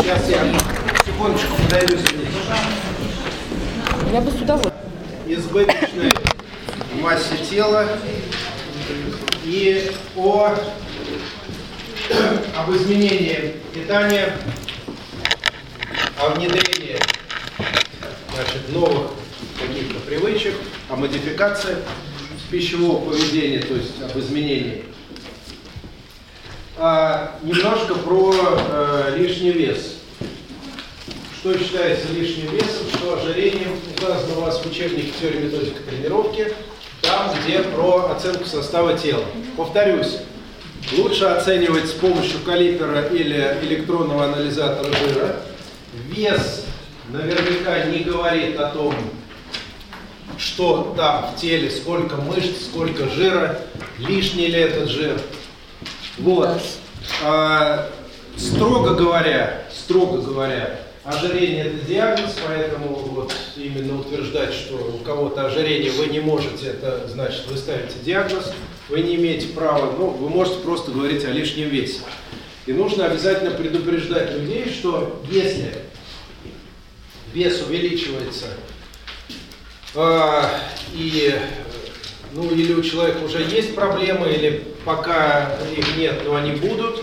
Сейчас я секундочку подойду сюда. Я бы с удовольствием. Избыточной массе тела и об изменении питания, о внедрении, значит, новых каких-то привычек, о модификации пищевого поведения, то есть об изменении. Немножко про лишний вес. Что считается лишним весом, что ожирением указано у вас в учебнике «Теория и методика тренировки», там, где про оценку состава тела. Повторюсь, лучше оценивать с помощью калипера или электронного анализатора жира. Вес наверняка не говорит о том, что там в теле, сколько мышц, сколько жира, лишний ли этот жир. Вот. Строго говоря, ожирение – это диагноз, поэтому вот именно утверждать, что у кого-то ожирение вы не можете, это значит, вы ставите диагноз, вы не имеете права, вы можете просто говорить о лишнем весе. И нужно обязательно предупреждать людей, что если вес увеличивается, или у человека уже есть проблемы, или пока их нет, но они будут,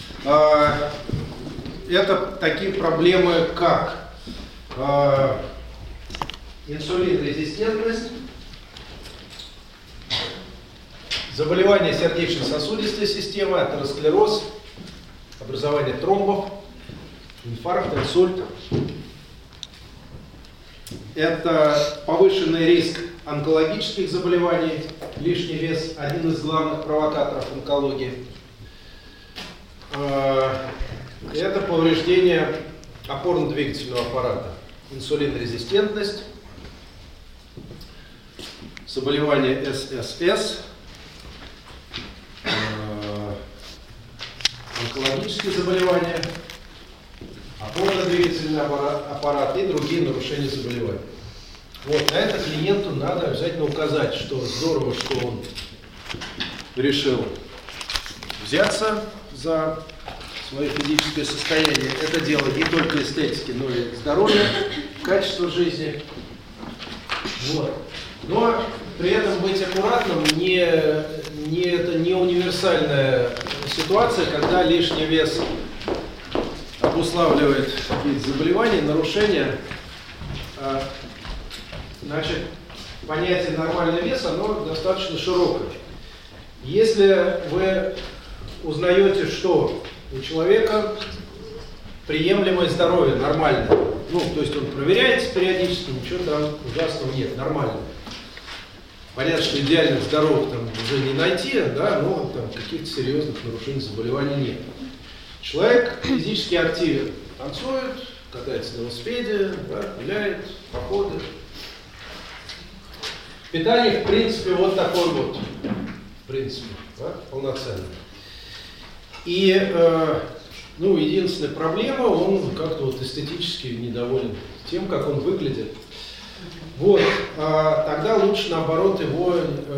это такие проблемы, как инсулинорезистентность, заболевания сердечно-сосудистой системы, атеросклероз, образование тромбов, инфаркт, инсульт. Это повышенный риск онкологических заболеваний, лишний вес – один из главных провокаторов онкологии. Это повреждение опорно-двигательного аппарата, инсулинорезистентность, заболевание ССС, онкологические заболевания, опорно-двигательный аппарат и другие нарушения заболеваний. Вот, на это клиенту надо обязательно указать, что здорово, что он решил взяться за свое физическое состояние. Это дело не только эстетики, но и здоровья, качества жизни. Вот. Но при этом быть аккуратным это не универсальная ситуация, когда лишний вес обуславливает какие-то заболевания, нарушения. Значит, понятие нормальный вес, оно достаточно широкое. Если вы узнаете, что у человека приемлемое здоровье, нормальное, то есть он проверяется периодически, ничего там ужасного нет, нормально. Понятно, что идеальных здоровых там уже не найти, да, но там каких-то серьезных нарушений заболеваний нет. Человек физически активен, танцует, катается на велосипеде, да, гуляет, походы. Питание, в принципе, вот такой вот, в принципе, да, полноценный. И, единственная проблема, он как-то вот эстетически недоволен тем, как он выглядит. Вот, тогда лучше, наоборот, его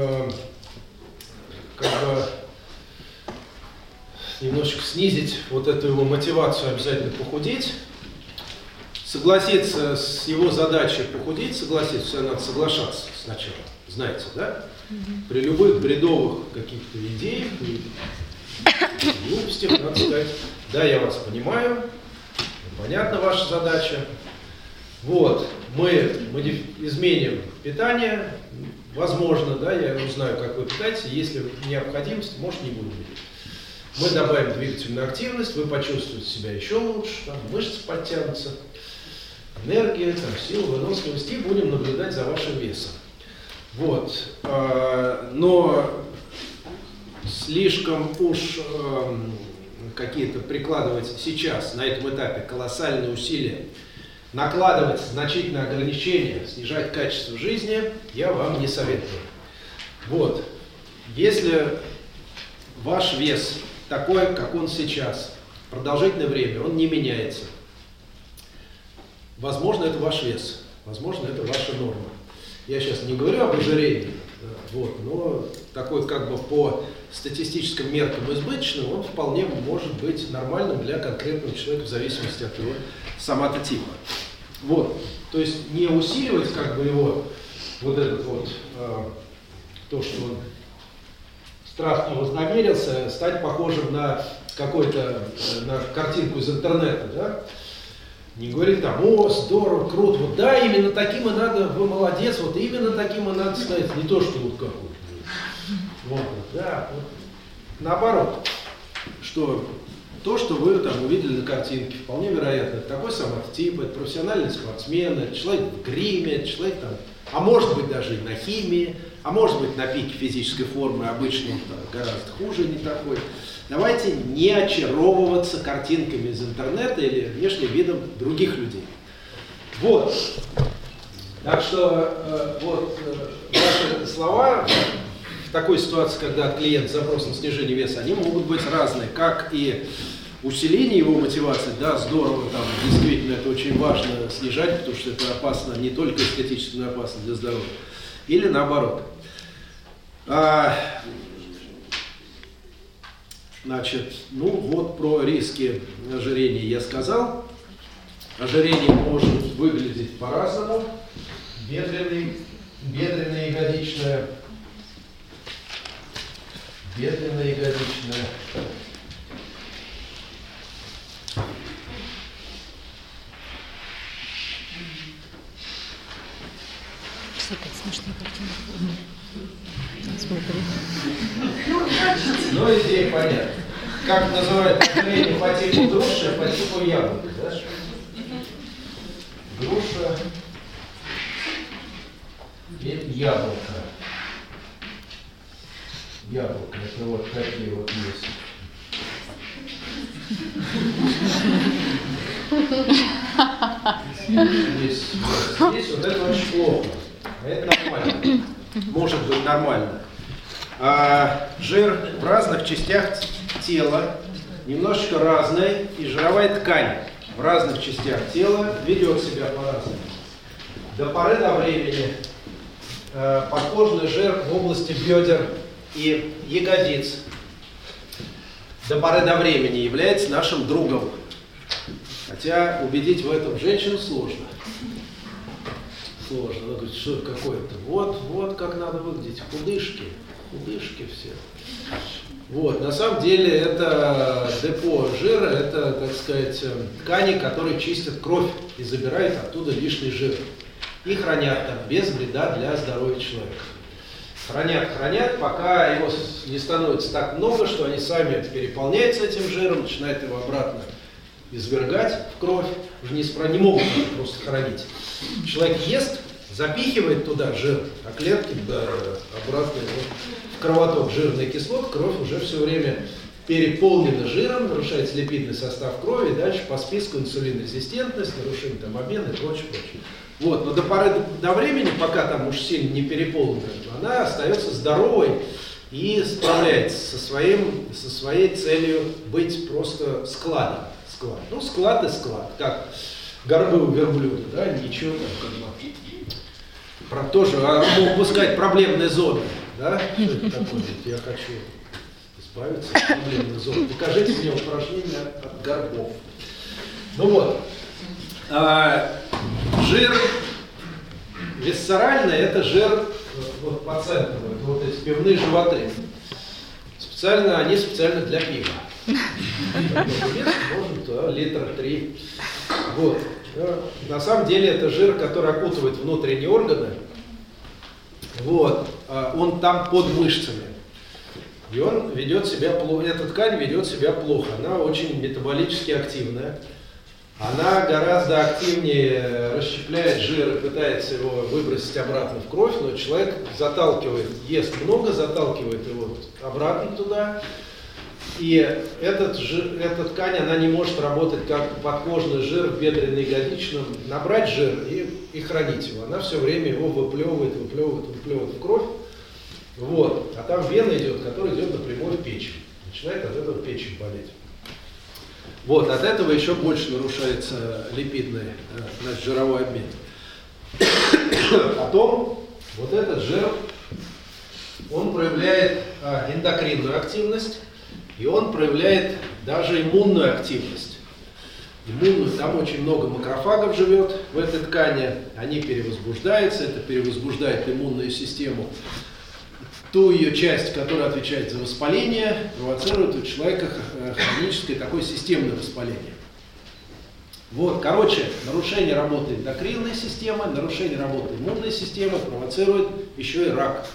немножечко снизить, вот эту его мотивацию обязательно похудеть, согласиться с его задачей похудеть, согласиться, надо соглашаться сначала, знаете, да? При любых бредовых каких-то идеях, глупостях надо сказать, да, я вас понимаю, понятна ваша задача. Вот, мы изменим питание, возможно, да, я узнаю, как вы питаетесь, если необходимость, может, не будем. Мы добавим двигательную активность, вы почувствуете себя еще лучше, там, мышцы подтянутся, энергия, там, сила, выносливость, и будем наблюдать за вашим весом. Вот, но слишком уж какие-то прикладывать сейчас, на этом этапе, колоссальные усилия, накладывать значительные ограничения, снижать качество жизни, я вам не советую. Вот, если ваш вес такой, как он сейчас, продолжительное время, он не меняется, возможно, это ваш вес, возможно, это ваша норма. Я сейчас не говорю об ожирении, вот, но такой как бы по статистическим меркам избыточным, он вполне может быть нормальным для конкретного человека в зависимости от его соматотипа. Вот. То есть не усиливать как бы его вот этот вот то, что он страстно вознамерился стать похожим на какой-то на картинку из интернета, да? Не говорит там: о, здорово, круто, вот да, именно таким и надо, вы молодец, вот именно таким и надо стать, не то, что вот как вот, да, вот. Наоборот, что то, что вы там увидели на картинке, вполне вероятно, это такой самотип, это профессиональный спортсмен, это человек в гриме, это человек там, а может быть даже и на химии, а может быть на пике физической формы, обычно он гораздо хуже, не такой. Давайте не очаровываться картинками из интернета или внешним видом других людей. Вот. Так что ваши слова в такой ситуации, когда от клиента запрос на снижение веса, они могут быть разные, как и усиление его мотивации, да, здорово, там, действительно, это очень важно снижать, потому что это опасно, не только эстетически, но и опасно для здоровья, или наоборот. Значит, ну вот про риски ожирения я сказал. Ожирение может выглядеть по-разному. Бедренное, ягодичное. Опять смешные картинки. Смотри. Ну, идея понятна. Как называют ожирение по типу груши, по типу яблока, да? Груша и яблоко. Яблоко, это вот такие вот есть. Здесь вот это очень плохо. А это нормально. Может быть нормально. Жир в разных частях тела немножечко разный, и жировая ткань в разных частях тела ведет себя по-разному. До поры до времени подкожный жир в области бедер и ягодиц до поры до времени является нашим другом. Хотя убедить в этом женщину сложно. Сложно. Она говорит, что какое-то. Вот как надо выглядеть. Худышки все. Вот. На самом деле это депо жира, это, так сказать, ткани, которые чистят кровь и забирают оттуда лишний жир. И хранят там без вреда для здоровья человека. Хранят, пока его не становится так много, что они сами переполняются этим жиром, начинают его обратно извергать в кровь, уже не могут просто хранить. Человек ест, запихивает туда жир, а клетки обратно в кровоток жирный кислот, кровь уже все время переполнена жиром, нарушается липидный состав крови, и дальше по списку инсулинорезистентность, нарушение там обмена и прочее. Вот, но до поры до времени, пока там уж сильно не переполнена, она остается здоровой и справляется со своей целью быть просто складом. Ну, склад и склад, как горбы у верблюда, да, ничего там, тоже мог бы сказать проблемные зоны, да, что это такое, я хочу избавиться от проблемных зон. Покажите мне упражнения от горбов. Ну вот, жир висцеральный, это жир вот по центру, это вот эти пивные животы. Они специально для пива. Может, литра 3. Вот. На самом деле это жир, который окутывает внутренние органы. Вот. Он там под мышцами. И он ведет себя плохо. Эта ткань ведет себя плохо. Она очень метаболически активная. Она гораздо активнее расщепляет жир и пытается его выбросить обратно в кровь, но человек ест много, заталкивает его обратно туда. И эта ткань, она не может работать как подкожный жир в бедренно-ягодичном, набрать жир и хранить его. Она все время его выплевывает в кровь. Вот. А там вена идет, которая идет напрямую в печень. Начинает от этого печень болеть. Вот, от этого еще больше нарушается липидный, значит, жировой обмен. Потом вот этот жир он проявляет эндокринную активность, и он проявляет даже иммунную активность. Иммунную, там очень много макрофагов живет в этой ткани, они перевозбуждаются, это перевозбуждает иммунную систему. Ту ее часть, которая отвечает за воспаление, провоцирует у человека хроническое такое системное воспаление. Вот, короче, нарушение работы эндокринной системы, нарушение работы иммунной системы провоцирует еще и рак.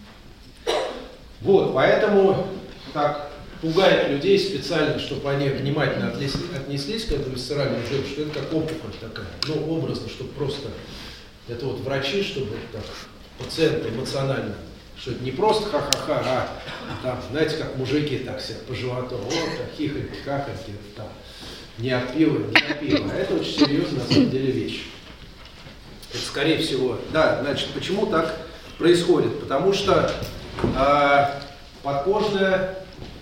Вот, поэтому так пугает людей специально, чтобы они внимательно отнеслись к этому висцеральному жиру, что это как опухоль такая, ну, образно, чтобы просто, это вот врачи, чтобы так, пациенты эмоционально, что это не просто ха-ха-ха, а там, знаете, как мужики так себя по животу, вот, так, хихоньки, хахоньки, там, не от пива, не от пива. А это очень серьезная, на самом деле, вещь. Это, скорее всего, да, значит, почему так происходит? Потому что подкожная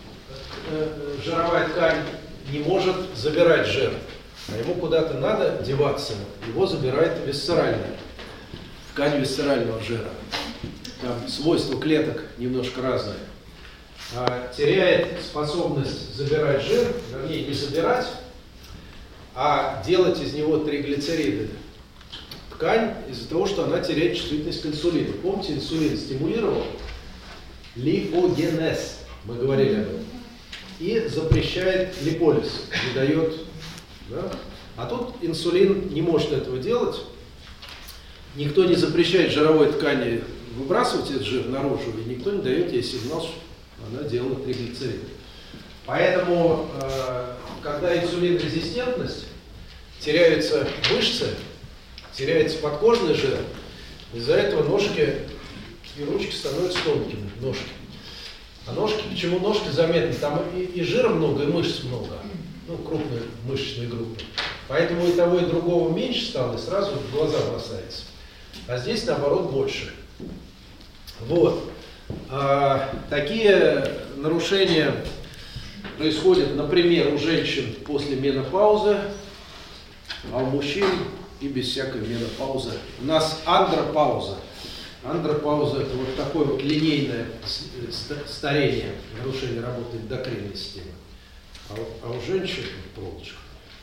жировая ткань не может забирать жир, а ему куда-то надо деваться, его забирает висцеральная ткань висцерального жира. Там свойства клеток немножко разные. Теряет способность забирать жир, вернее, не забирать, а делать из него триглицериды. Ткань из-за того, что она теряет чувствительность к инсулину. Помните, инсулин стимулировал липогенез, мы говорили об этом, и запрещает липолиз, не дает. Да? А тут инсулин не может этого делать. Никто не запрещает жировой ткани выбрасывать этот жир наружу, и никто не дает ей сигнал, что она делала триглицериды. Поэтому, когда инсулинрезистентность, теряются мышцы, теряется подкожный жир, из-за этого ножки и ручки становятся тонкими, ножки. А ножки, почему ножки заметны? Там и жира много, и мышц много, ну, крупные мышечные группы. Поэтому и того, и другого меньше стало, и сразу в глаза бросается. А здесь, наоборот, больше. Вот. Такие нарушения происходят, например, у женщин после менопаузы, а у мужчин и без всякой менопаузы. У нас андропауза. Андропауза – это вот такое вот линейное старение, нарушение работы эндокринной системы. А у женщин проволочка.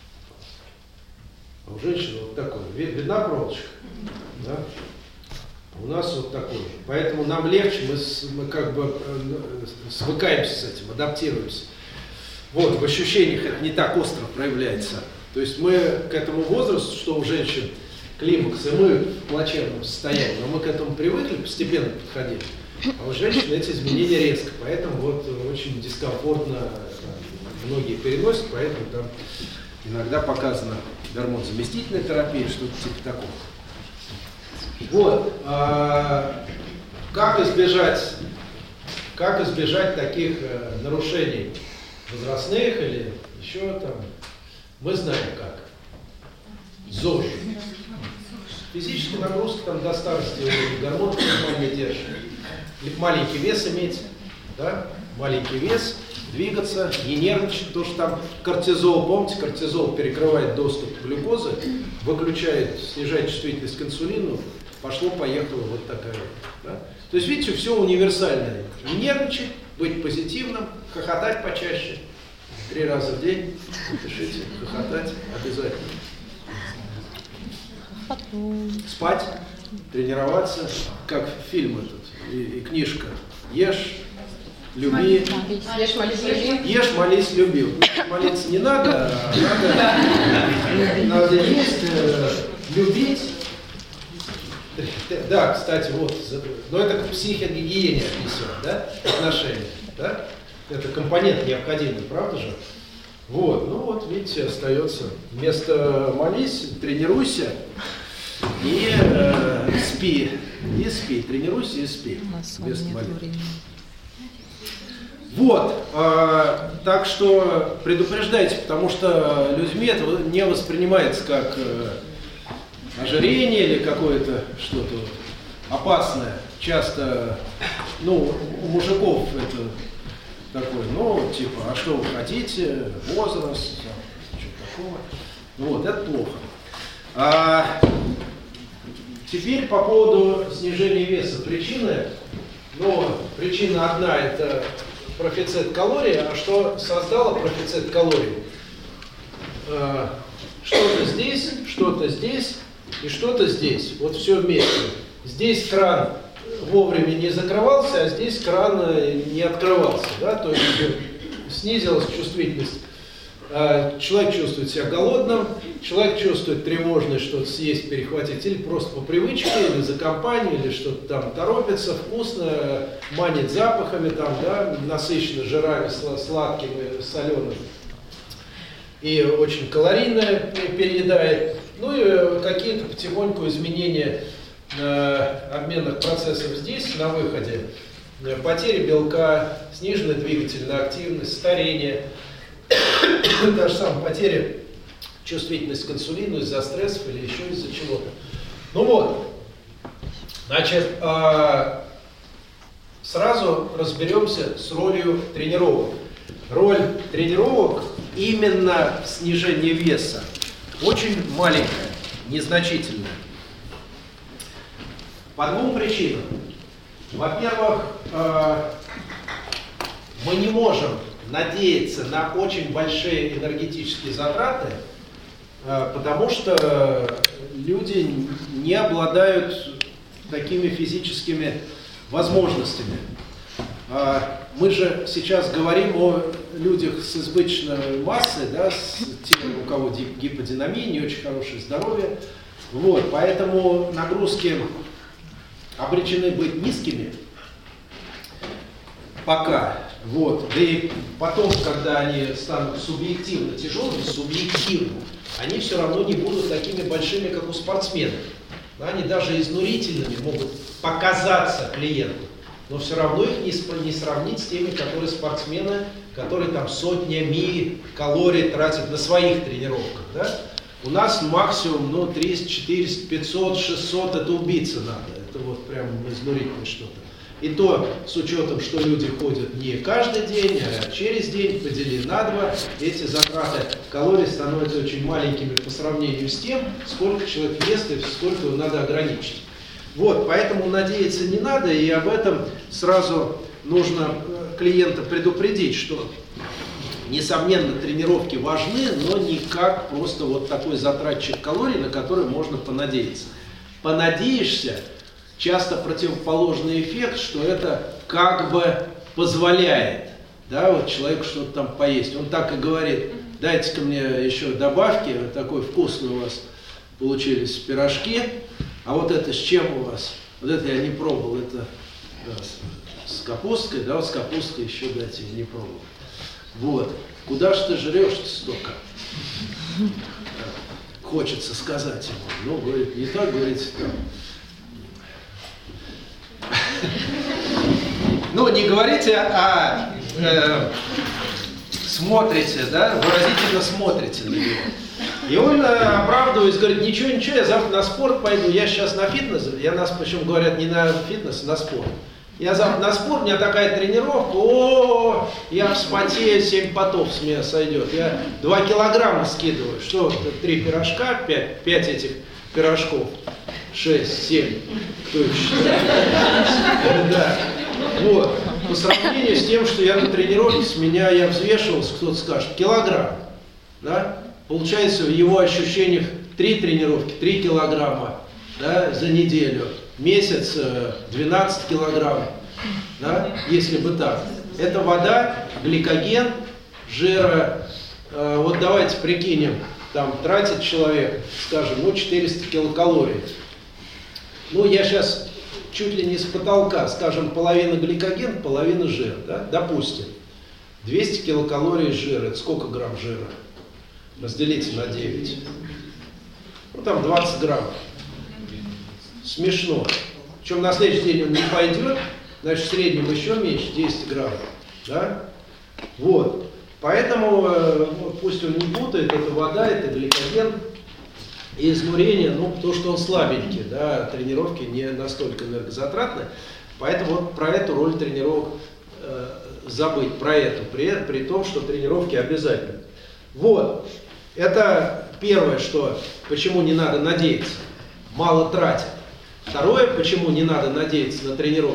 А у женщин вот такое. Видна проволочка? Да? У нас вот такой же. Поэтому нам легче, мы как бы свыкаемся с этим, адаптируемся. Вот, в ощущениях это не так остро проявляется. То есть мы к этому возрасту, что у женщин климакс, и мы в плачевном состоянии, но мы к этому привыкли, постепенно подходили. А у женщин эти изменения резко, поэтому вот очень дискомфортно многие переносят, поэтому там иногда показана гормонозаместительная терапия, что-то типа такого. Вот. Как избежать таких нарушений возрастных или еще там? Мы знаем как. ЗОЖ. Физическая нагрузка там до старости гормон нормально держит. Маленький вес иметь, да? Маленький вес, двигаться, не нервничать, потому что там кортизол, помните, кортизол перекрывает доступ к глюкозе, выключает, снижает чувствительность к инсулину, пошло-поехало вот такая. Да? То есть, видите, все универсальное. Не нервничать, быть позитивным, хохотать почаще. 3 раза в день напишите, хохотать обязательно. Спать, тренироваться, как фильм этот и книжка. Ешь, люби. Ешь, молись, люби. Ешь, молись, люби. Молиться не надо, надо есть, любить. Да, кстати, вот, но это к психогигиене отнесет, да, отношения, да? Это компонент необходимый, правда же? Вот, ну вот, видите, остается. Вместо молись, тренируйся и спи. И спи, тренируйся и спи. Вместо молитвы. Вот, так что предупреждайте, потому что людьми это не воспринимается как ожирение или какое-то что-то опасное. Часто, ну, у мужиков это такое, ну, типа, а что вы хотите, возраст, что-то такое. Ну вот, это плохо. Теперь по поводу снижения веса. Причины Но причина одна – это профицит калорий. А что создало профицит калорий? Что-то здесь и что-то здесь. Вот все вместе. Здесь кран вовремя не закрывался, а здесь кран не открывался. Да? То есть снизилась чувствительность. Человек чувствует себя голодным, человек чувствует тревожность, что-то съесть, перехватить, или просто по привычке, или за компанию, или что-то там торопится, вкусно, манит запахами, там, да, насыщенно жирами, сладкими, соленым. И очень калорийно переедает. Ну и какие-то потихоньку изменения обменных процессов здесь, на выходе. Потери белка, сниженная двигательная активность, старение. Даже самая потеря чувствительности к инсулину из-за стрессов или еще из-за чего-то. Ну вот, значит, сразу разберемся с ролью тренировок. Роль тренировок именно в снижении веса очень маленькая, незначительная. По двум причинам. Во-первых, мы не можем надеяться на очень большие энергетические затраты, потому что люди не обладают такими физическими возможностями. Мы же сейчас говорим о людях с избыточной массой, да, с теми, у кого гиподинамия, не очень хорошее здоровье. Вот, поэтому нагрузки обречены быть низкими пока. Вот. Да и потом, когда они станут субъективно тяжелыми, они все равно не будут такими большими, как у спортсменов. Они даже изнурительными могут показаться клиенту, но все равно их не сравнить с теми, которые спортсмены, которые там сотнями калорий тратят на своих тренировках. Да? У нас максимум 300, 400, 500, 600 это убийца надо. Это вот прям изнурительное что-то. И то с учетом, что люди ходят не каждый день, а через день, подели на 2, эти затраты калорий становятся очень маленькими по сравнению с тем, сколько человек ест и сколько его надо ограничить. Вот, поэтому надеяться не надо, и об этом сразу нужно клиента предупредить, что, несомненно, тренировки важны, но не как просто вот такой затратчик калорий, на который можно понадеяться. Понадеешься, часто противоположный эффект, что это как бы позволяет, да, вот человеку что-то там поесть. Он так и говорит: дайте-ка мне еще добавки, такой вкусный у вас получились пирожки, а вот это с чем у вас? Вот это я не пробовал, это да, с капусткой, да, вот с капусткой еще дайте, я не пробовал. Вот, куда ж ты жрешь-то столько? Хочется сказать ему. Ну, говорит, не так, говорит, там. Ну, не говорите, а смотрите, да, выразительно смотрите на него. И он, оправдываясь, говорит: ничего, я завтра на спорт пойду, я сейчас на фитнес, причем говорят не на фитнес, а на спорт. Я завтра на спорт, у меня такая тренировка, я вспотею, 7 потов с меня сойдет. Я 2 килограмма скидываю. Что, 3 пирожка, 5 этих пирожков, 6, 7, кто их считает? Да. Вот. По сравнению с тем, что я на тренировке, с меня я взвешивался, кто-то скажет, килограмм. Да? Получается, в его ощущениях 3 тренировки, 3 килограмма, да, за неделю. Месяц 12 килограмм, да, если бы так. Это вода, гликоген, жира. Вот давайте прикинем, там тратит человек, скажем, 400 килокалорий. Ну, я сейчас чуть ли не с потолка, скажем, половина гликоген, половина жир, да, допустим. 200 килокалорий жира, это сколько грамм жира? Разделите на 9. Ну, там 20 грамм. Смешно. Причем на следующий день он не пойдет, значит, в среднем еще меньше, 10 грамм. Да? Вот. Поэтому пусть он не путает, это вода, это гликоген. И изнурение, потому что он слабенький, да, тренировки не настолько энергозатратны. Поэтому вот про эту роль тренировок забыть, про эту, при том, что тренировки обязательны. Вот. Это первое, почему не надо надеяться. Мало тратят. Второе, почему не надо надеяться на тренировки.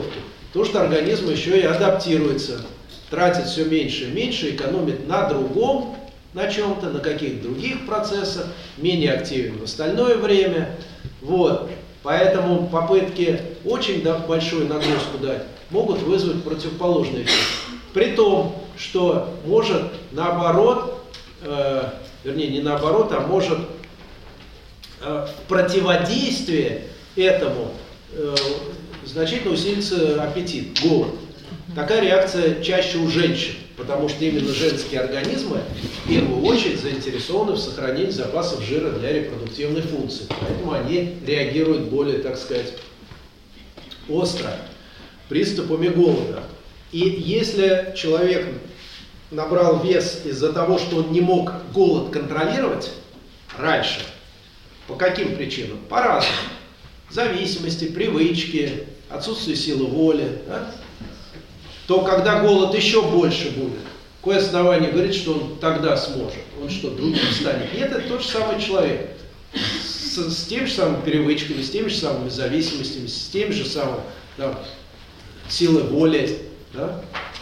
Потому что организм еще и адаптируется, тратит все меньше и меньше, экономит на другом, на чем-то, на каких-то других процессах, менее активен в остальное время. Вот. Поэтому попытки очень большую нагрузку дать могут вызвать противоположный эффект. При том, что может наоборот, вернее не наоборот, а может в противодействие этому значительно усилится аппетит, голод. Такая реакция чаще у женщин, потому что именно женские организмы в первую очередь заинтересованы в сохранении запасов жира для репродуктивной функции. Поэтому они реагируют более, так сказать, остро приступами голода. И если человек набрал вес из-за того, что он не мог голод контролировать раньше, по каким причинам? По-разному. Зависимости, привычки, отсутствие силы воли, да? То когда голод еще больше будет, какое основание говорит, что он тогда сможет? Он что, другим станет? Нет, это тот же самый человек. С теми же самыми привычками, с теми же самыми зависимостями, с теми же самыми силой воли. Да?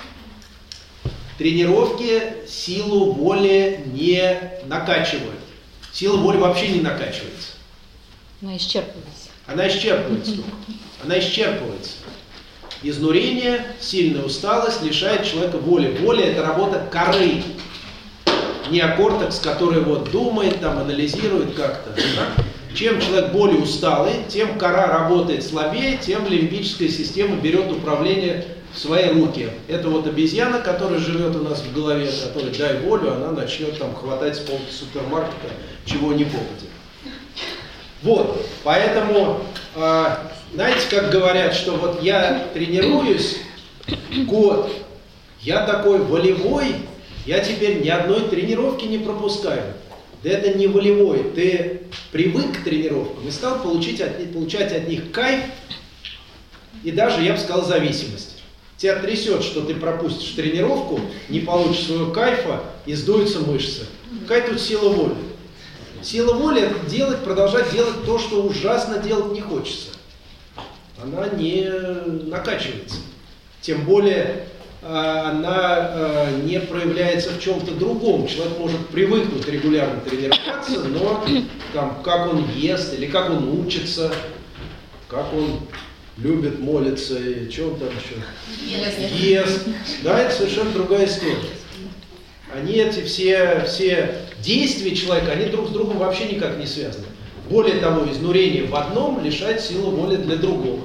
Тренировки силу воли не накачивают. Сила воли вообще не накачивается. Она исчерпывается. Она исчерпывается только. Она исчерпывается. Изнурение, сильная усталость лишает человека воли. Воля – это работа коры. Неокортекс, который вот думает, там, анализирует как-то. Да? Чем человек более усталый, тем кора работает слабее, тем лимбическая система берет управление в свои руки. Это вот обезьяна, которая живет у нас в голове, которой дай волю, она начнет там хватать с полки супермаркета, чего не попадет. Вот, поэтому, знаете, как говорят, что вот я тренируюсь год, я такой волевой, я теперь ни одной тренировки не пропускаю. Да это не волевой, ты привык к тренировкам и стал получать от них кайф и даже, я бы сказал, зависимость. Тебя трясет, что ты пропустишь тренировку, не получишь своего кайфа и сдуются мышцы. Какая тут сила воли? Сила воли – это продолжать делать то, что ужасно делать не хочется. Она не накачивается. Тем более она не проявляется в чем-то другом. Человек может привыкнуть регулярно тренироваться, но там, как он ест, или как он учится, как он любит молиться, и что он там еще ест. Да, это совершенно другая история. Они эти все действия человека, они друг с другом вообще никак не связаны. Более того, изнурение в одном лишает силы воли для другого.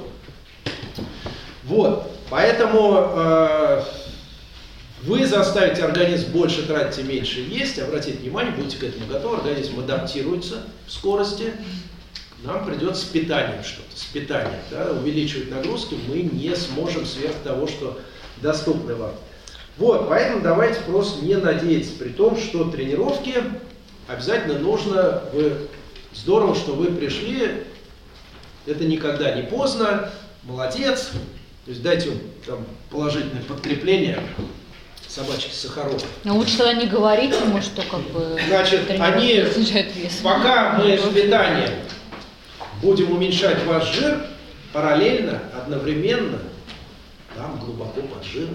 Вот, поэтому вы заставите организм больше тратить и меньше есть, обратите внимание, будьте к этому готовы, организм адаптируется в скорости, нам придется с питанием что-то, с питанием, да, увеличивать нагрузки мы не сможем сверх того, что доступно вам. Вот, поэтому давайте просто не надеяться, при том, что тренировки обязательно нужно, здорово, что вы пришли, это никогда не поздно, молодец, то есть дайте им там положительное подкрепление, собачки Сахарова. Но лучше тогда не говорить ему, что как бы значит, они, пока мы с питанием будем уменьшать ваш жир, параллельно, одновременно, там глубоко под жиром,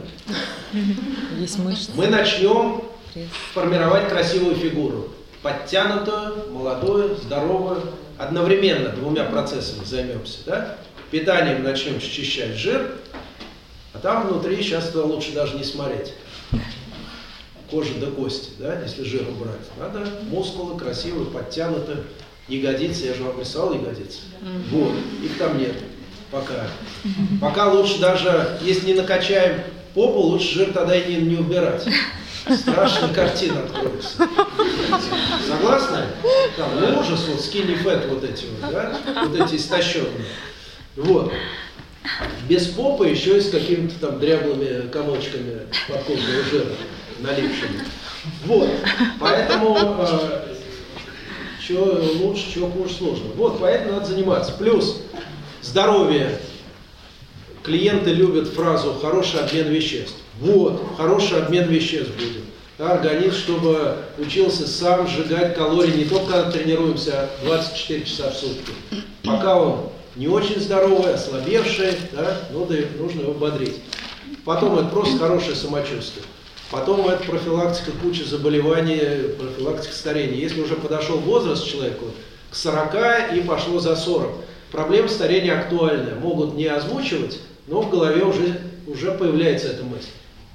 мы начнем формировать красивую фигуру. Подтянутую, молодую, здоровую. Одновременно двумя процессами займемся. Да? Питанием начнем счищать жир, а там внутри сейчас лучше даже не смотреть. Кожа до кости, да, если жир убрать. Надо мускулы красивые, подтянутые. Ягодицы, я же вам рисовал ягодицы. Вот, их там нет. Пока лучше даже, если не накачаем попу, лучше жир тогда и не убирать. Страшная картина откроется. Согласны? Там ужас, вот skinny fat вот эти вот, да? Вот эти истощенные. Вот. Без попы еще и с какими-то там дряблыми комочками подкожного жира налипшими. Вот. Поэтому что лучше, что хуже, сложно. Вот, поэтому надо заниматься. Плюс здоровье. Клиенты любят фразу «хороший обмен веществ». Вот, хороший обмен веществ будет. Да, организм, чтобы учился сам сжигать калории, не только когда тренируемся 24 часа в сутки. Пока он не очень здоровый, ослабевший, да, нужно его бодрить. Потом это просто хорошее самочувствие. Потом это профилактика кучи заболеваний, профилактика старения. Если уже подошел возраст человеку к 40 и пошло за 40, проблема старения актуальная. Могут не озвучивать, но в голове уже появляется эта мысль.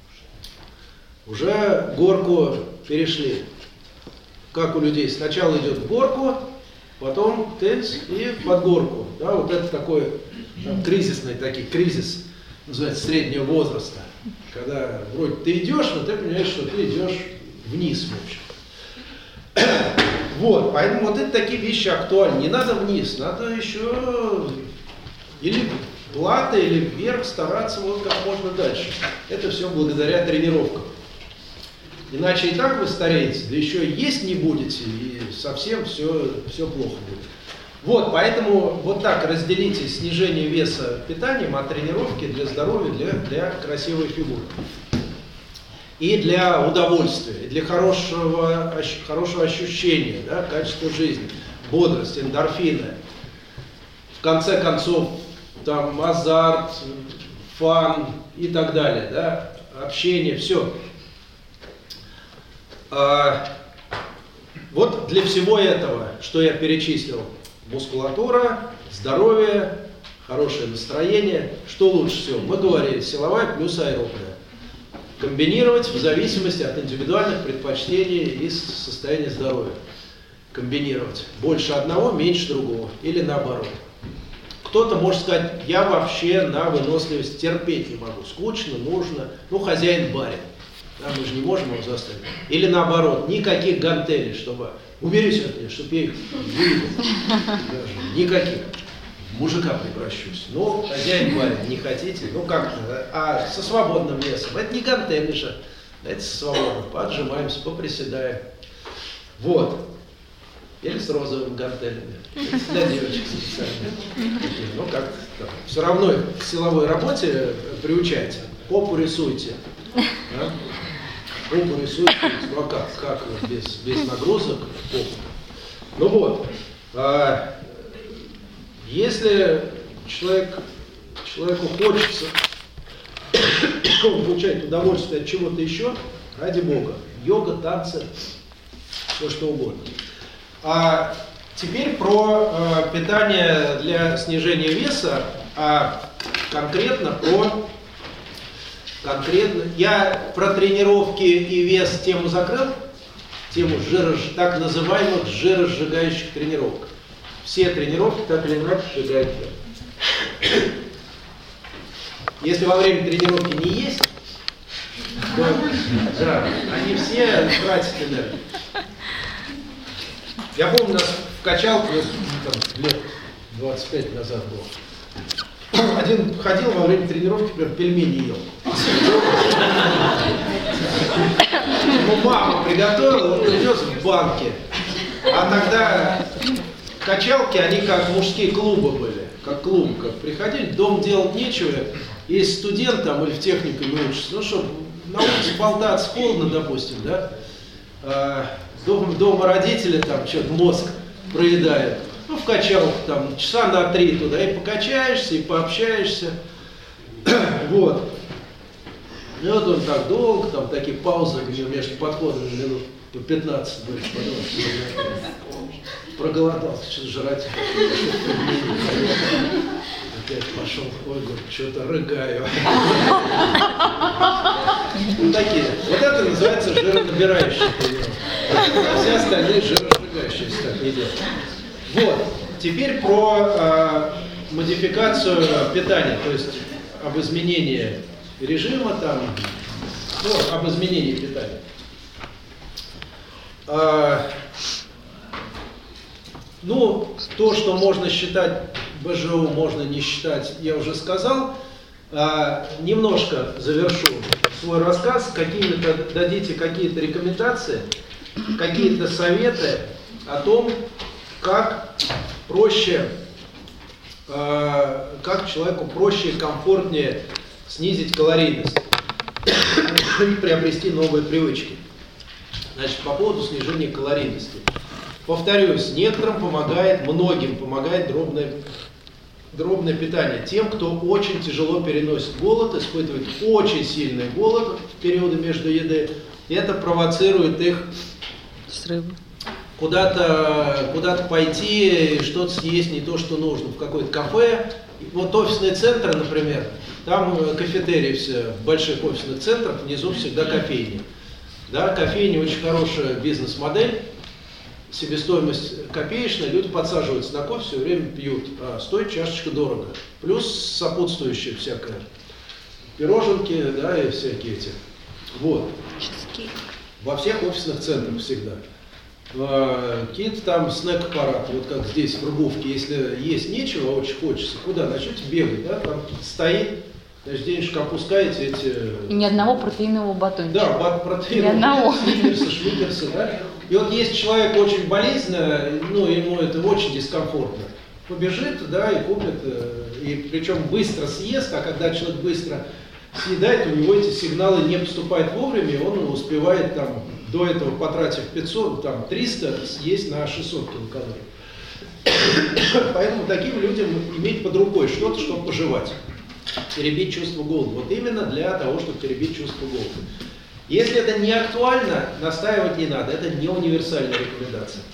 Уже горку перешли. Как у людей, сначала идет в горку, потом тец и под горку. Да, вот это такой кризисный кризис, называется, среднего возраста. Когда вроде ты идешь, но ты понимаешь, что ты идешь вниз, в общем. Вот, поэтому вот это такие вещи актуальны. Не надо вниз, надо еще или плата, или вверх стараться вот как можно дальше. Это все благодаря тренировкам. Иначе и так вы стареете, да еще и есть не будете, и совсем все плохо будет. Вот, поэтому вот так разделите снижение веса питанием от тренировки для здоровья, для красивой фигуры. И для удовольствия, и для хорошего ощущения, да, качества жизни, бодрость, эндорфины. В конце концов, там азарт, фан и так далее, да, общение, все. Вот для всего этого, что я перечислил, мускулатура, здоровье, хорошее настроение, что лучше всего? Мы говорили, силовая плюс аэробная. Комбинировать в зависимости от индивидуальных предпочтений и состояния здоровья. Комбинировать. Больше одного, меньше другого. Или наоборот. Кто-то может сказать, я вообще на выносливость терпеть не могу. Скучно, нужно. Ну, хозяин барин. Да, мы же не можем его заставить. Или наоборот, никаких гантелей, чтобы... Уберись от меня, чтобы я их вывел. Никаких. В мужика превращусь. Ну, хозяин барин, не хотите? Ну, как-то. Да? А со свободным весом. Это не гантели же. Это со свободным. Поотжимаемся, поприседаем. Вот. Или с розовыми гантелями. Для девочек специально. Ну, как-то. Все равно к силовой работе приучайте. Попу рисуйте. Да? Попу рисуйте. Ну, а как без нагрузок попу? Ну вот. Если человеку хочется получать удовольствие от чего-то еще, ради Бога, йога, танцы, все что угодно. А теперь про питание для снижения веса, а конкретно я про тренировки и вес тему закрыл, тему так называемых жиросжигающих тренировок. Все тренировки так или иначе сжигают жир. Если во время тренировки не есть, то да, они все тратят энергию. Я помню, у нас в качалке, лет 25 назад было. Один ходил во время тренировки, например, пельмени ел. Ему мама приготовила, он принес в банке. А тогда качалки, они как мужские клубы были, как клуб, как приходили, дом делать нечего, есть студент там или в техникуме учится, ну что, на улице болтаться холодно, допустим, да, дома родители там что-то мозг проедают, ну в качалку там часа на 3 туда и покачаешься, и пообщаешься, вот. И вот он так долго, там такие паузы между подходами минут по 15 были, потом проголодался, что-то жрать. Опять пошел, ой, говорит, что-то рыгаю. Вот такие. Вот это называется жиронабирающие тренировки. А все остальные жиросжигающие, если так не делать. Вот. Теперь про модификацию питания, то есть об изменении режима, там, ну, об изменении питания. Ну, то, что можно считать БЖУ, можно не считать, я уже сказал. Немножко завершу свой рассказ, дадите какие-то рекомендации, какие-то советы о том, как человеку проще и комфортнее снизить калорийность и приобрести новые привычки. Значит, по поводу снижения калорийности. Повторюсь, некоторым помогает, многим помогает дробное дробное питание тем, кто очень тяжело переносит голод, испытывает очень сильный голод в периоды между едой. Это провоцирует их куда-то пойти, что-то съесть не то, что нужно, в какое-то кафе. Вот офисные центры, например, там кафетерии все, в больших офисных центрах внизу всегда кофейни. Да, кофейни очень хорошая бизнес-модель, себестоимость копеечная, люди подсаживаются на кофе, все время пьют, а стоит чашечка дорого. Плюс сопутствующее всякое, пироженки, да, и всякие эти. Вот. Во всех офисных центрах всегда. Какие-то там снэк-аппараты, вот как здесь в Рубовке, если есть нечего, очень хочется, куда? Начнете бегать, да, там стоит, значит, денежку опускаете эти... И ни одного протеинового батончика. Да, протеинового, шликерсы, да. И вот если человек очень болезненно, ну, ему это очень дискомфортно, побежит, да, и купит, и причем быстро съест, а когда человек быстро съедает, у него эти сигналы не поступают вовремя, и он успевает там, до этого потратив 500, там 300, съесть на 600 килокалорий. Поэтому таким людям иметь под рукой что-то, чтобы пожевать, перебить чувство голода. Вот именно для того, чтобы перебить чувство голода. Если это не актуально, настаивать не надо, это не универсальная рекомендация.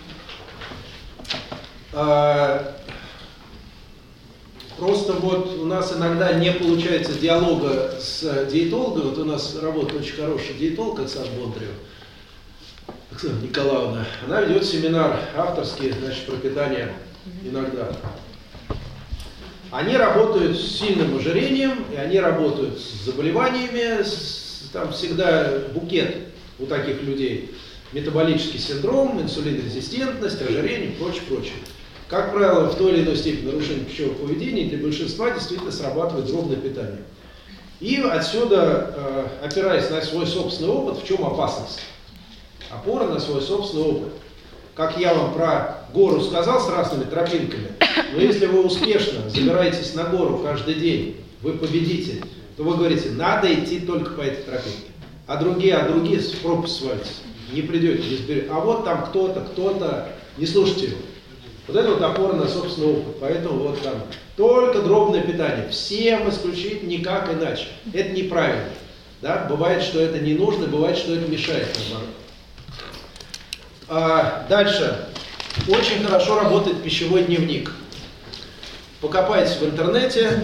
Просто вот у нас иногда не получается диалога с диетологом. Вот у нас работает очень хороший диетолог Оксана Бондарева, Оксана Николаевна. Она ведет семинар авторский, значит, про питание иногда. Они работают с сильным ожирением, и они работают с заболеваниями, там всегда букет у таких людей. Метаболический синдром, инсулинорезистентность, ожирение и прочее, прочее. Как правило, в той или иной степени нарушение пищевого поведения для большинства действительно срабатывает дробное питание. И отсюда, опираясь на свой собственный опыт, в чем опасность? Опора на свой собственный опыт. Как я вам про гору сказал с разными тропинками, но если вы успешно забираетесь на гору каждый день, вы победитель, то вы говорите, надо идти только по этой тропинке. А другие в пропасть свалитесь. Не придете, не сберете. А вот там кто-то, не слушайте его. Вот это вот опора на собственный опыт. Поэтому вот там только дробное питание. Всем исключительно никак иначе. Это неправильно. Да? Бывает, что это не нужно, бывает, что это мешает. Дальше. Очень хорошо работает пищевой дневник. Покопайтесь в интернете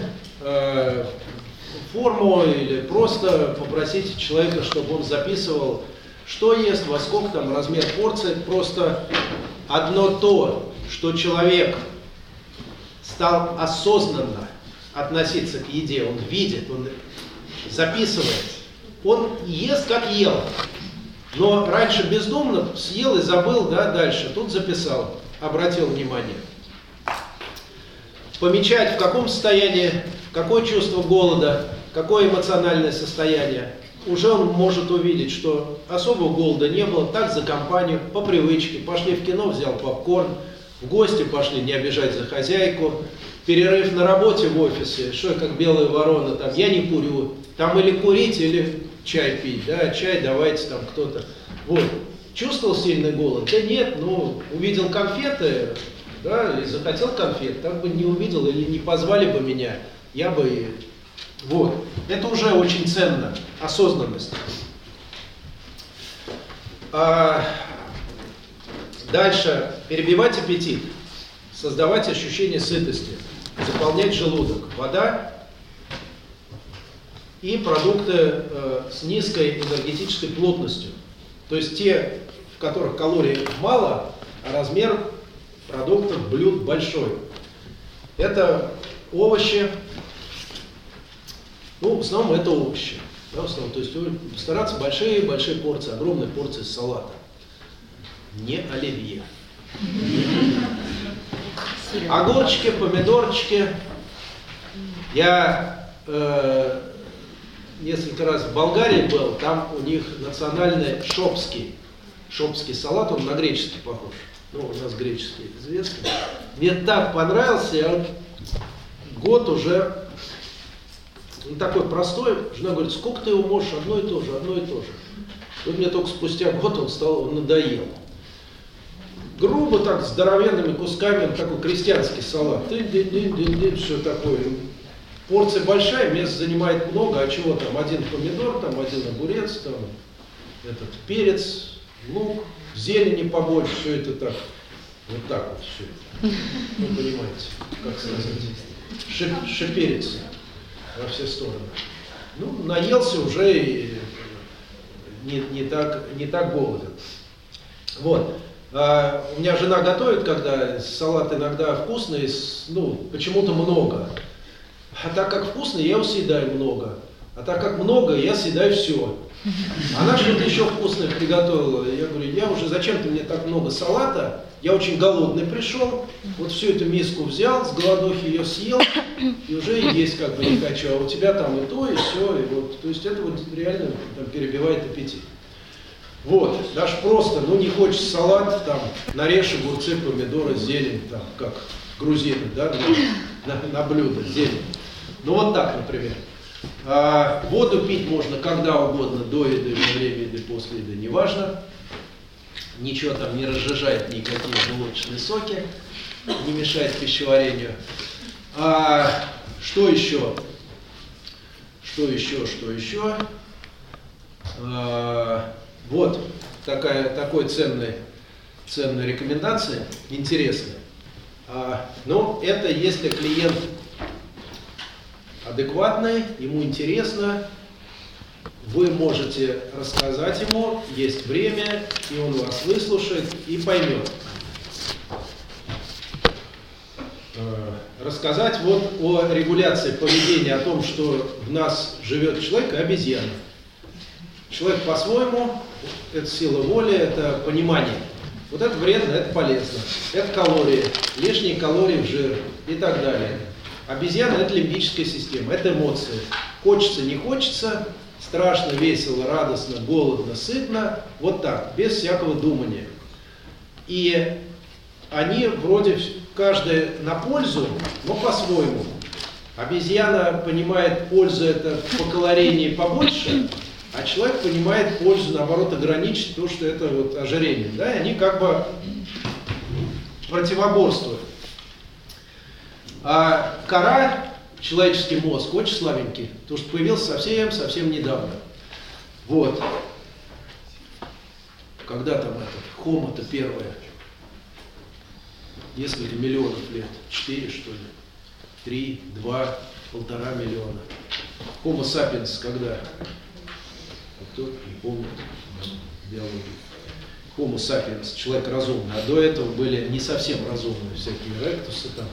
форму или просто попросите человека, чтобы он записывал, что ест, во сколько там размер порции. Просто одно то, что человек стал осознанно относиться к еде, он видит, он записывает, он ест как ел. Но раньше бездумно съел и забыл, да, дальше. Тут записал, обратил внимание. Помечать, в каком состоянии, какое чувство голода, какое эмоциональное состояние. Уже он может увидеть, что особого голода не было, так за компанию, по привычке. Пошли в кино, взял попкорн, в гости пошли, не обижать за хозяйку. Перерыв на работе в офисе, что как белая ворона, там, я не курю. Там или курить, или чай пить, да, чай давайте там кто-то. Вот. Чувствовал сильный голод? Да нет, ну, увидел конфеты, да, и захотел конфет, так бы не увидел или не позвали бы меня, я бы... Вот. Это уже очень ценно, осознанность. Дальше. Перебивать аппетит, создавать ощущение сытости, заполнять желудок. Вода и продукты с низкой энергетической плотностью. То есть те, в которых калорий мало, а размер продуктов, блюд большой. Это овощи. Ну, в основном это овощи. Да, в основном. То есть стараться большие порции, огромные порции салата. Не оливье. Огурчики, помидорчики. Я несколько раз в Болгарии был, там у них национальный шопский салат, он на греческий похож. Ну, у нас греческий известный. Мне так понравился, я вот год уже, он такой простой, жена говорит, сколько ты его можешь, одно и то же. И мне только спустя год он надоел. Грубо так как здоровенными кусками, такой крестьянский салат. Дынь-дынь-дынь-дынь-дынь, все такое. Порция большая, места занимает много, а чего там? Один помидор, там один огурец, там этот перец, лук, зелени побольше, все это так. Вот так вот все это. Вы понимаете, как сказать, шиперится во все стороны. Ну, наелся уже и не так голоден. Вот. У меня жена готовит, когда салат иногда вкусный, ну, почему-то много. А так как вкусно, я его съедаю много. А так как много, я съедаю все. Она что-то еще вкусное приготовила. Я говорю, зачем ты мне так много салата? Я очень голодный пришел, вот всю эту миску взял, с голодухи ее съел, и уже есть как бы не хочу. А у тебя там и то, и все. И вот. То есть это вот реально там, перебивает аппетит. Вот, даже просто, ну не хочешь салат, там, нарежь огурцы, помидоры, зелень, там, как грузины, да, на блюдо, зелень. Ну вот так, например. Воду пить можно когда угодно, до еды, во время еды, после еды, неважно. Ничего там не разжижает никакие желудочные соки, не мешает пищеварению. Что еще? Вот такой ценная рекомендация, интересная. Но это если клиент адекватный, ему интересно, вы можете рассказать ему, есть время, и он вас выслушает и поймет. Рассказать вот о регуляции поведения, о том, что в нас живет человек и обезьяна. Человек по-своему, это сила воли, это понимание. Вот это вредно, это полезно. Это калории, лишние калории в жир и так далее. Обезьяна – это лимбическая система, это эмоции. Хочется, не хочется, страшно, весело, радостно, голодно, сытно. Вот так, без всякого думания. И они вроде каждая на пользу, но по-своему. Обезьяна понимает пользу это по калорийнее побольше, а человек понимает пользу, наоборот, ограничить то, что это вот ожирение. Да? И они как бы противоборствуют. А кора, человеческий мозг, очень слабенький, потому что появился совсем недавно. Вот. Когда там это, Homo-то первое? Несколько миллионов лет. 4, что ли? 3, 2, 1,5 миллиона. Homo sapiens когда? Кто не помнит биологию. Homo sapiens, человек разумный. А до этого были не совсем разумные всякие ректусы там.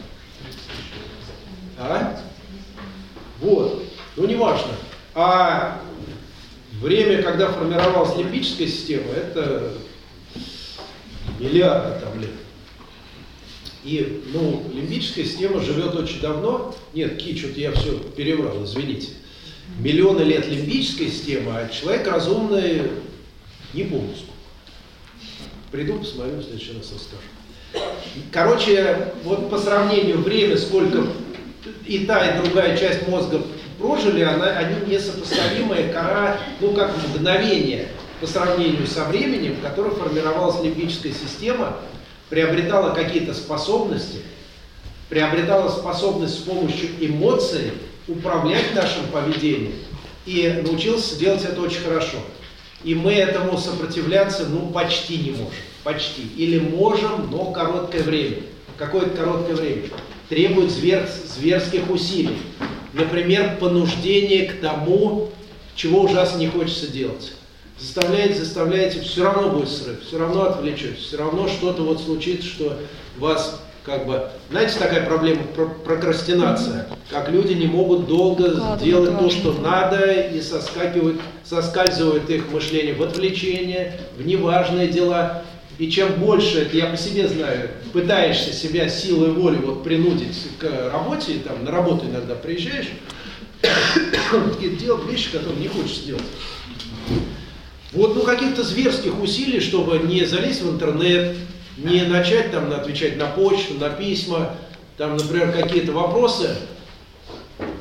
Вот. Ну, неважно. А время, когда формировалась лимбическая система, это миллиарды там лет. И, ну, лимбическая система живет очень давно. Нет, что-то я все переврал, извините. Миллионы лет лимбическая система, а человек разумный, не помню сколько. Приду, посмотрю, в следующий раз расскажу. Короче, вот по сравнению время, сколько и та, и другая часть мозга прожили, они несопоставимые, кора, ну как мгновение по сравнению со временем, в котором формировалась лимбическая система, приобретала какие-то способности, приобретала способность с помощью эмоций управлять нашим поведением и научился делать это очень хорошо. И мы этому сопротивляться, ну, почти не можем. Почти. Или можем, но короткое время. Какое-то короткое время. Требует зверских усилий. Например, понуждение к тому, чего ужасно не хочется делать. Заставляете, все равно будет срыв, все равно отвлечетесь, все равно что-то вот случится, что вас как бы... Знаете, такая проблема прокрастинация, как люди не могут долго делать то, что надо, и соскальзывает их мышление в отвлечение, в неважные дела. И чем больше, это я по себе знаю, пытаешься себя силой воли вот принудить к работе, там, на работу иногда приезжаешь, делать вещи, которые не хочешь делать. Вот, ну, каких-то зверских усилий, чтобы не залезть в интернет, не начать там отвечать на почту, на письма, там, например, какие-то вопросы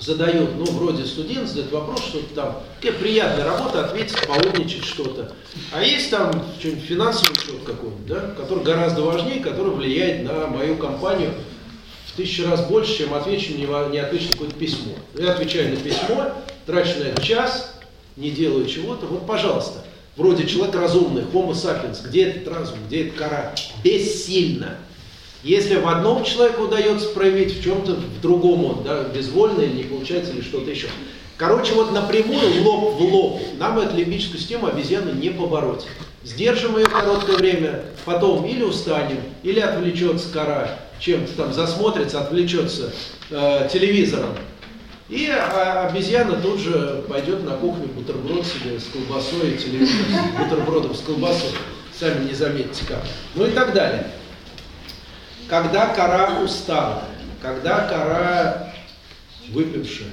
задает, ну, вроде студент задает вопрос, что-то там, какая приятная работа, ответить, поумничать что-то. А есть там что-нибудь финансовый счет какой-нибудь, да, который гораздо важнее, который влияет на мою компанию в 1000 раз больше, чем отвечу, не отвечу на какое-то письмо. Я отвечаю на письмо, трачу на это час, не делаю чего-то. Вот, пожалуйста, вроде человек разумный, homo sapiens, где этот разум, где эта кора? Бессильно. Если в одном человеку удается проявить, в чем-то в другом он, да, безвольно или не получается, или что-то еще. Короче, вот напрямую, лоб в лоб, нам эту лимбическую систему обезьяны не побороть. Сдержим ее короткое время, потом или устанем, или отвлечется кора, чем-то там засмотрится, отвлечется телевизором. И обезьяна тут же пойдет на кухню бутерброд себе с колбасой, телевизор с бутербродом с колбасой. Сами не заметите как. Ну и так далее. Когда кора устала, когда кора выпившая,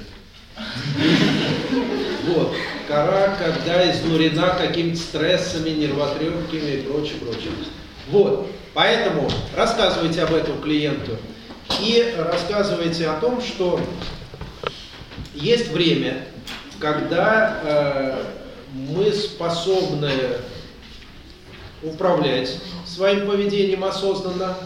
вот, кора, когда изнурена какими-то стрессами, нервотрепками и прочее. Вот, поэтому рассказывайте об этом клиенту и рассказывайте о том, что есть время, когда мы способны управлять своим поведением осознанно,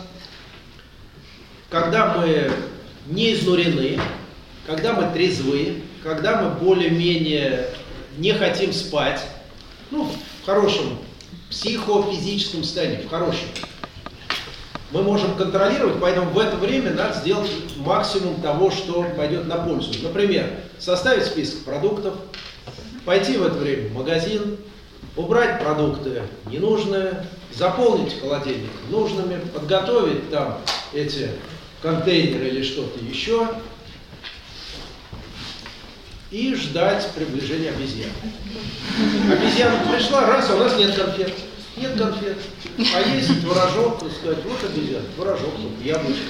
когда мы не изнурены, когда мы трезвы, когда мы более-менее не хотим спать, ну, в хорошем психофизическом состоянии, в хорошем. Мы можем контролировать, поэтому в это время надо сделать максимум того, что пойдет на пользу. Например, составить список продуктов, пойти в это время в магазин, убрать продукты ненужные, заполнить холодильник нужными, подготовить там эти контейнеры или что-то еще и ждать приближения обезьяны. Обезьяна пришла, раз, а у нас нет конфет. Нет конфет. А есть творожок, так сказать, вот обезьяна, творожок, тут яблочко.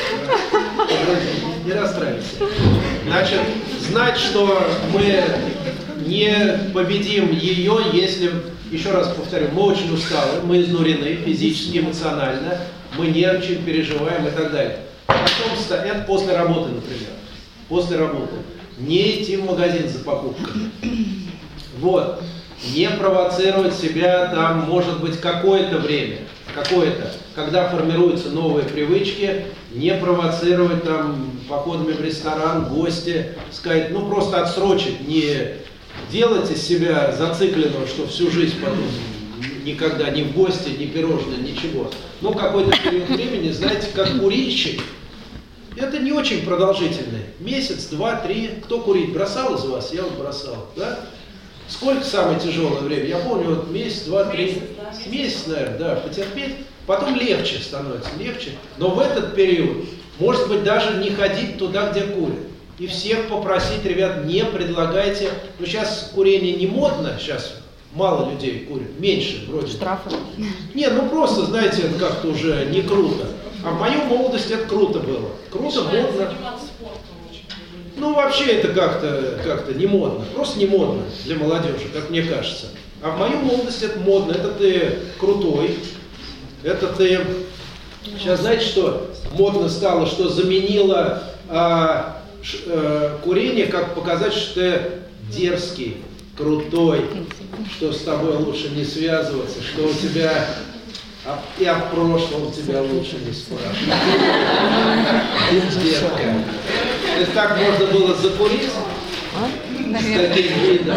Не расстраивайся. Значит, знать, что мы не победим ее, если, еще раз повторю, мы очень усталы, мы изнурены физически, эмоционально, мы нервничаем, переживаем и так далее. Потом, это после работы, например. После работы. Не идти в магазин за покупками. Вот. Не провоцировать себя там, может быть, какое-то время, когда формируются новые привычки, не провоцировать там походами в ресторан, в гости, сказать, ну просто отсрочить, не делать из себя зацикленного, что всю жизнь потом никогда ни в гости, ни пирожное, ничего. Но какой-то период времени, знаете, как курильщик, это не очень продолжительный. Месяц, 2, 3. Кто курить бросал из вас? Я вот бросал, да? Сколько самое тяжелое время? Я помню, вот месяц, 2, 3. Месяц, наверное, да, потерпеть. Потом легче становится, легче. Но в этот период, может быть, даже не ходить туда, где курят. И всех попросить, ребят, не предлагайте. Ну, сейчас курение не модно, сейчас мало людей курят, меньше вроде. Штрафы. Не, ну просто, знаете, это как-то уже не круто. А в мою молодость это круто было. Круто, модно. Ну, вообще это как-то не модно. Просто не модно для молодежи, как мне кажется. А в мою молодость это модно. Это ты крутой. Это ты... Сейчас знаете, что модно стало, что заменило курение, как показать, что ты дерзкий, крутой, что с тобой лучше не связываться, что у тебя... И о прошлом тебя лучше не спрашивать. Детка. То есть так можно было закурить с таким видом,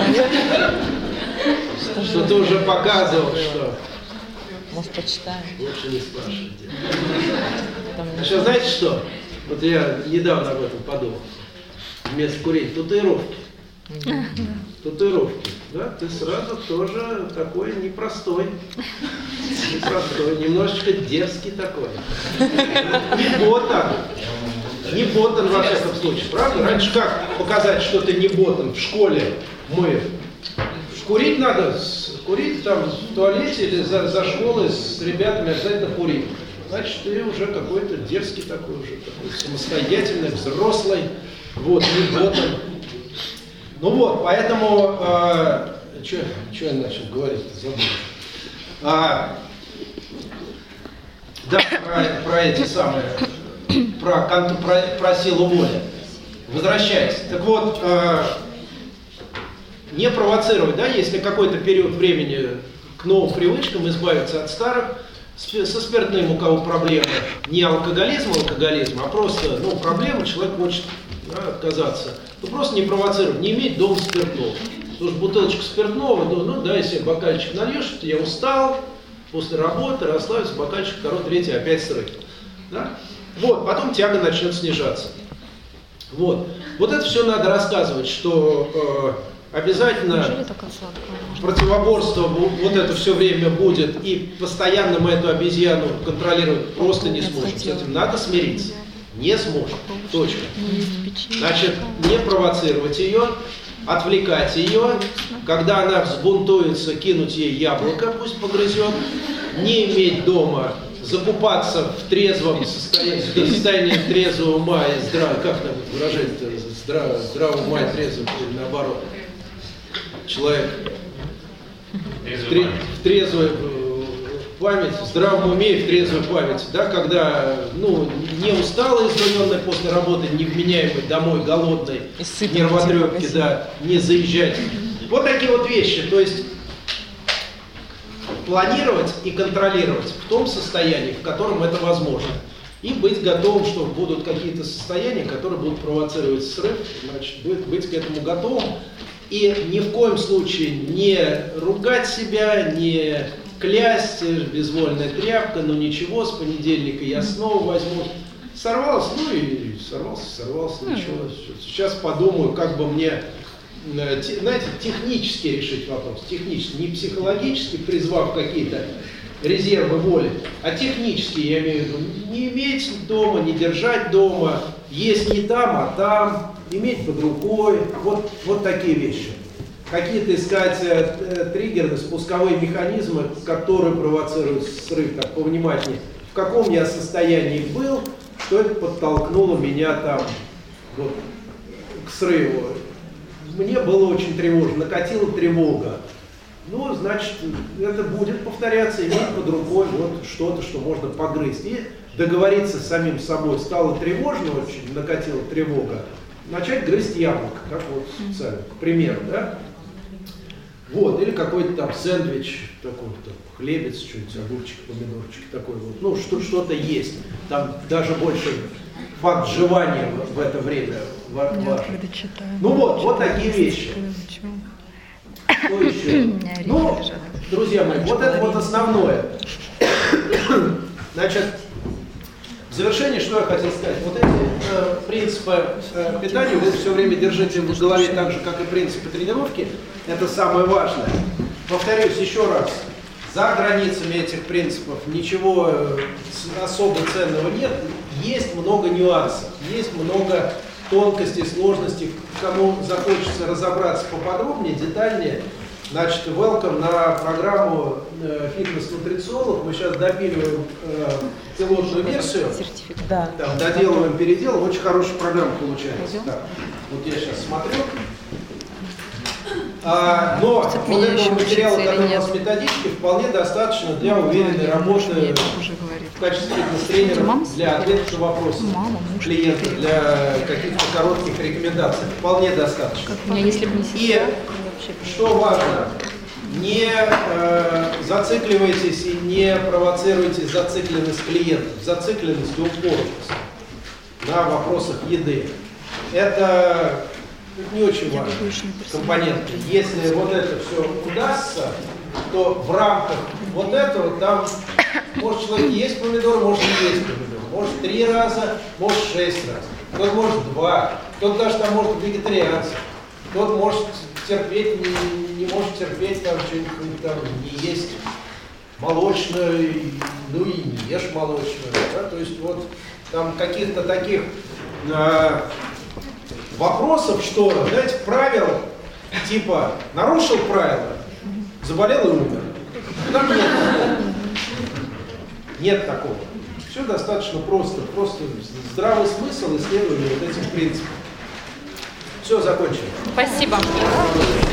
что ты уже показывал, что... Может, почитаем? Лучше не спрашивать. Сейчас знаете что? Вот я недавно об этом подумал. Вместо курения татуировки. Татуировки, да? Ты сразу тоже такой непростой, немножечко дерзкий такой. Не ботан. Не ботан во всяком случае, правда? Раньше как показать, что ты не ботан? В школе мы. Курить надо, курить там в туалете или за школой с ребятами обязательно курить. Значит, ты уже какой-то дерзкий такой, уже такой самостоятельный, взрослый, вот, не ботан. Ну вот, поэтому, что я начал говорить-то, забыл. Да, про эти самые, про силу воли. Возвращаясь. Так вот, не провоцировать, да, если какой-то период времени к новым привычкам, избавиться от старых. Со спиртным у кого проблемы, не алкоголизм, а просто, ну, проблема, человек хочет, да, отказаться. Ну, просто не провоцировать, не иметь дома спиртного. Потому что бутылочку спиртного, ну да, если бокальчик нальешь, я устал, после работы, расслабиться, бокальчик, второй, третий, опять срыв. Да? Вот, потом тяга начнет снижаться. Вот это все надо рассказывать, что обязательно противоборство вот это все время будет, и постоянно мы эту обезьяну контролировать просто не сможем. С этим надо смириться. Не сможем. Точка. Значит, не провоцировать ее, отвлекать ее. Когда она взбунтуется, кинуть ей яблоко, пусть погрызет. Не иметь дома, закупаться в трезвом состоянии трезвого ума и здравого, как там выражать-то, здравого ума и трезвого, или наоборот. Человек в трезвой память, в здравом уме и в трезвой памяти, да, когда, ну, не усталый, изнуренный после работы, невменяемый домой, голодный, нервотрепки, да, не заезжать. Вот такие вот вещи, то есть планировать и контролировать в том состоянии, в котором это возможно. И быть готовым, что будут какие-то состояния, которые будут провоцировать срыв, значит, быть к этому готовым. И ни в коем случае не ругать себя, не клясть, безвольная тряпка, ну ничего, с понедельника я снова возьму. Сорвался, ну и сорвался, ничего. Сейчас подумаю, как бы мне, знаете, технически решить вопрос. Технически, не психологически, призвав какие-то резервы воли, а технически, я имею в виду, не иметь дома, не держать дома, есть не там, а там, иметь под рукой, вот такие вещи. Какие-то искать триггеры, спусковые механизмы, которые провоцируют срыв, так повнимательнее. В каком я состоянии был, что это подтолкнуло меня там вот, к срыву. Мне было очень тревожно, накатила тревога. Ну, значит, это будет повторяться, иметь под рукой вот что-то, что можно погрызть. И договориться с самим собой. Стало тревожно очень, накатила тревога. Начать грызть яблоко, как вот специально, к примеру, да? Вот, или какой-то там сэндвич, такой там, хлебец, что-нибудь, огурчик, помидорчик, такой вот. Ну, что-то есть. Там даже больше факт жевания в это время важен. Ну вот такие вещи. Что еще? Ну, друзья мои, вот это вот основное. Значит, в завершение, что я хотел сказать. Вот эти принципы питания вы все время держите в голове так же, как и принципы тренировки. Это самое важное. Повторюсь еще раз. За границами этих принципов ничего особо ценного нет. Есть много нюансов, есть много тонкостей, сложностей. Кому захочется разобраться поподробнее, детальнее, значит, welcome на программу «Фитнес-нутрициолог». Мы сейчас допиливаем пилотную версию, там, доделываем, переделываем. Очень хорошая программа получается. Так, вот я сейчас смотрю. Но вот этого материала, который у нас методички, вполне достаточно для уверенной работы в качестве фитнес-тренера, для ответов на вопросы клиента, для каких-то коротких рекомендаций. Вполне достаточно. И что важно, не зацикливайтесь и не провоцируйте зацикленность клиентов, зацикленность и упоротость на вопросах еды. Это не очень важный компонент. Если вот это все удастся, то в рамках вот этого там может человек есть помидоры, может не есть помидоры. Может 3 раза, может 6 раз. Кто-то может 2. Кто-то даже там может вегетарианцы. Кто-то может терпеть, не может терпеть там что-нибудь там не есть молочное, ну и не ешь молочное. Да? То есть вот там каких-то таких вопросов, что, знаете, правил, типа, нарушил правила, заболел и умер. Там нет такого. Нет такого. Все достаточно просто. Просто здравый смысл исследования вот этих принципов. Все, закончили. Спасибо.